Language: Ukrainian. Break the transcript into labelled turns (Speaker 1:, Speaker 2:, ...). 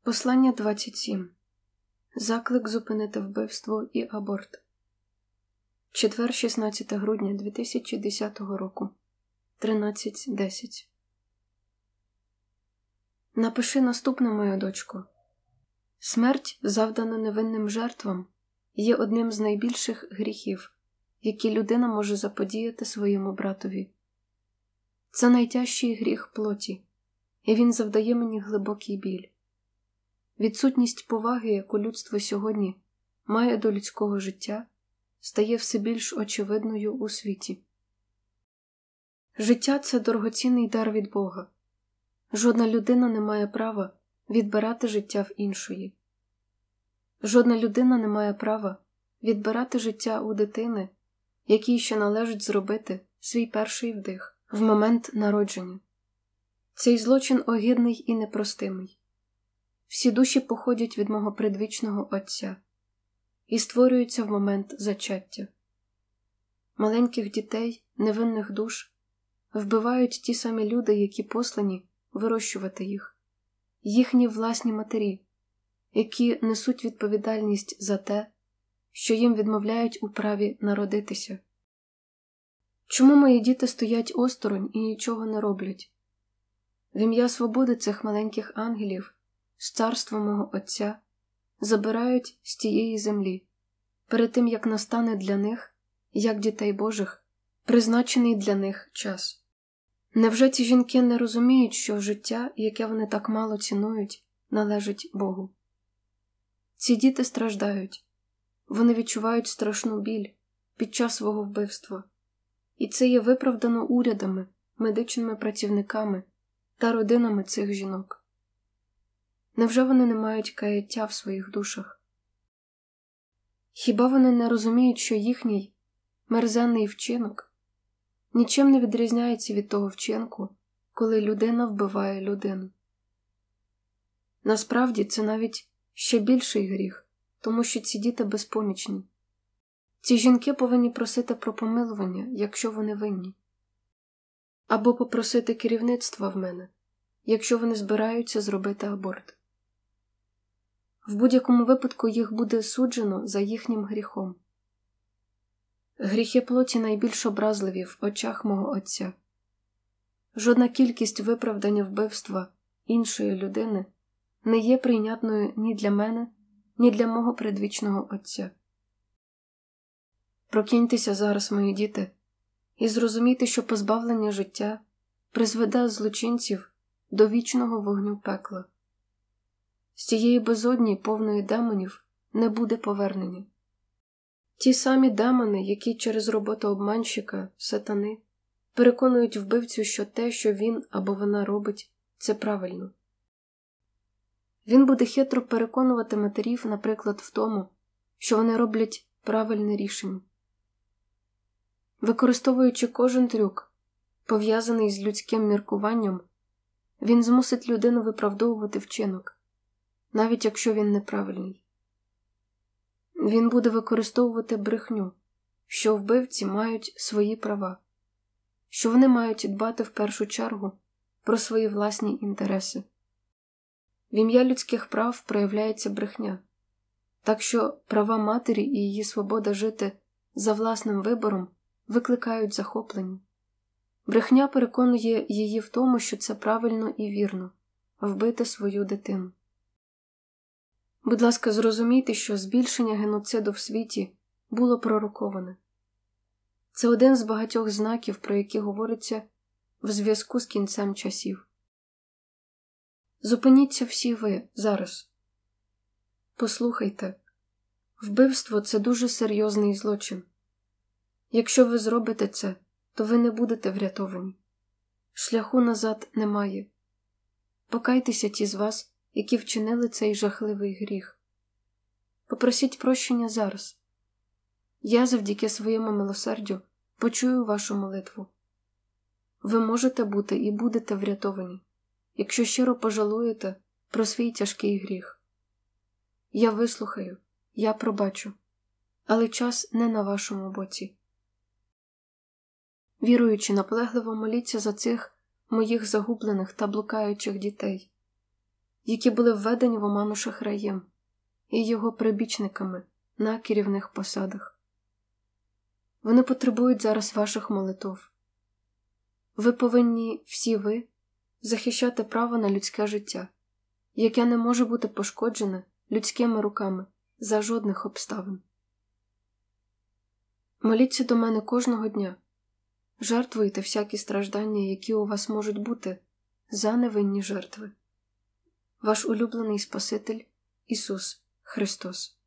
Speaker 1: Послання 27. Заклик зупинити вбивство і аборт. Четвер, 16 грудня 2010 року. 13:10. Напиши наступне, моя дочко. Смерть, завдана невинним жертвам, є одним з найбільших гріхів, які людина може заподіяти своєму братові. Це найтяжчий гріх плоті, і він завдає мені глибокий біль. Відсутність поваги, яку людство сьогодні має до людського життя, стає все більш очевидною у світі. Життя – це дорогоцінний дар від Бога. Жодна людина не має права відбирати життя в іншої. Жодна людина не має права відбирати життя у дитини, якій ще належить зробити свій перший вдих в момент народження. Цей злочин огидний і непростимий. Всі душі походять від мого предвічного Отця і створюються в момент зачаття. Маленьких дітей, невинних душ, вбивають ті самі люди, які послані вирощувати їх, їхні власні матері, які несуть відповідальність за те, що їм відмовляють у праві народитися. Чому мої діти стоять осторонь і нічого не роблять? В ім'я свободи цих маленьких ангелів з царства мого Отця забирають з тієї землі, перед тим, як настане для них, як дітей Божих, призначений для них час. Невже ці жінки не розуміють, що життя, яке вони так мало цінують, належить Богу? Ці діти страждають. Вони відчувають страшну біль під час свого вбивства. І це є виправдано урядами, медичними працівниками та родинами цих жінок. Невже вони не мають каяття в своїх душах? Хіба вони не розуміють, що їхній мерзенний вчинок нічим не відрізняється від того вчинку, коли людина вбиває людину? Насправді це навіть ще більший гріх, тому що ці діти безпомічні. Ці жінки повинні просити про помилування, якщо вони винні. Або попросити керівництва в мене, якщо вони збираються зробити аборт. В будь-якому випадку їх буде суджено за їхнім гріхом. Гріхи плоті найбільш образливі в очах мого Отця. Жодна кількість виправдання вбивства іншої людини не є прийнятною ні для мене, ні для мого предвічного Отця. Прокиньтеся зараз, мої діти, і зрозумійте, що позбавлення життя призведе злочинців до вічного вогню пекла. З цієї безодні, повної демонів, не буде повернення. Ті самі демони, які через роботу обманщика, сатани, переконують вбивцю, що те, що він або вона робить, це правильно. Він буде хитро переконувати матерів, наприклад, в тому, що вони роблять правильне рішення. Використовуючи кожен трюк, пов'язаний з людським міркуванням, він змусить людину виправдовувати вчинок, навіть якщо він неправильний. Він буде використовувати брехню, що вбивці мають свої права, що вони мають дбати в першу чергу про свої власні інтереси. В ім'я людських прав проявляється брехня, так що права матері і її свобода жити за власним вибором викликають захоплення. Брехня переконує її в тому, що це правильно і вірно – вбити свою дитину. Будь ласка, зрозумійте, що збільшення геноциду в світі було пророковане. Це один з багатьох знаків, про які говориться в зв'язку з кінцем часів. Зупиніться всі ви зараз. Послухайте, вбивство – це дуже серйозний злочин. Якщо ви зробите це, то ви не будете врятовані. Шляху назад немає. Покайтеся ті з вас, які вчинили цей жахливий гріх. Попросіть прощення зараз. Я завдяки своєму милосердю почую вашу молитву. Ви можете бути і будете врятовані, якщо щиро пожалуєте про свій тяжкий гріх. Я вислухаю, я пробачу, але час не на вашому боці. Віруючи, наполегливо моліться за цих моїх загублених та блукаючих дітей. які були введені в оману шахраєм і його прибічниками на керівних посадах. Вони потребують зараз ваших молитов. Ви повинні, всі ви, захищати право на людське життя, яке не може бути пошкоджене людськими руками за жодних обставин. Моліться до мене кожного дня. Жертвуйте всякі страждання, які у вас можуть бути, за невинні жертви. Ваш улюблений Спаситель Ісус Христос.